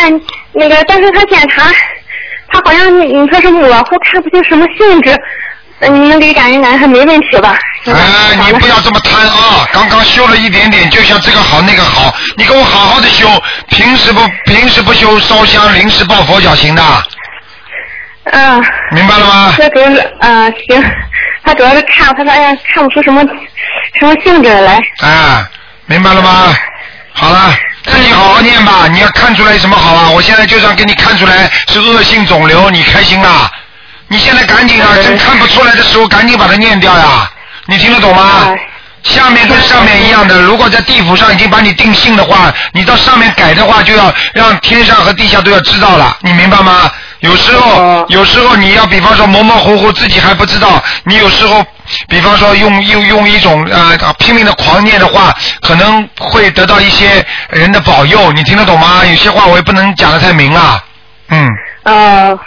但是他检查，他好像你说是模糊，看不清什么性质。你们给感应还没问题吧？ 你不要这么贪啊！刚刚修了一点点，就像这个好那个好，你给我好好的修，平时不修烧香临时抱佛脚行的。明白了吗？ 这主要是行，他主要是看，他说哎呀看不出什么性质来。 明白了吗？好了，自己好好念吧。你要看出来什么好啊？我现在就想给你看出来是恶性肿瘤，你开心啦？你现在赶紧啊！真看不出来的时候，赶紧把它念掉呀！你听得懂吗？下面跟上面一样的，如果在地府上已经把你定性的话，你到上面改的话，就要让天上和地下都要知道了，你明白吗？有时候你要比方说模模糊糊自己还不知道，你有时候比方说用一种拼命的狂念的话，可能会得到一些人的保佑，你听得懂吗？有些话我也不能讲得太明啊。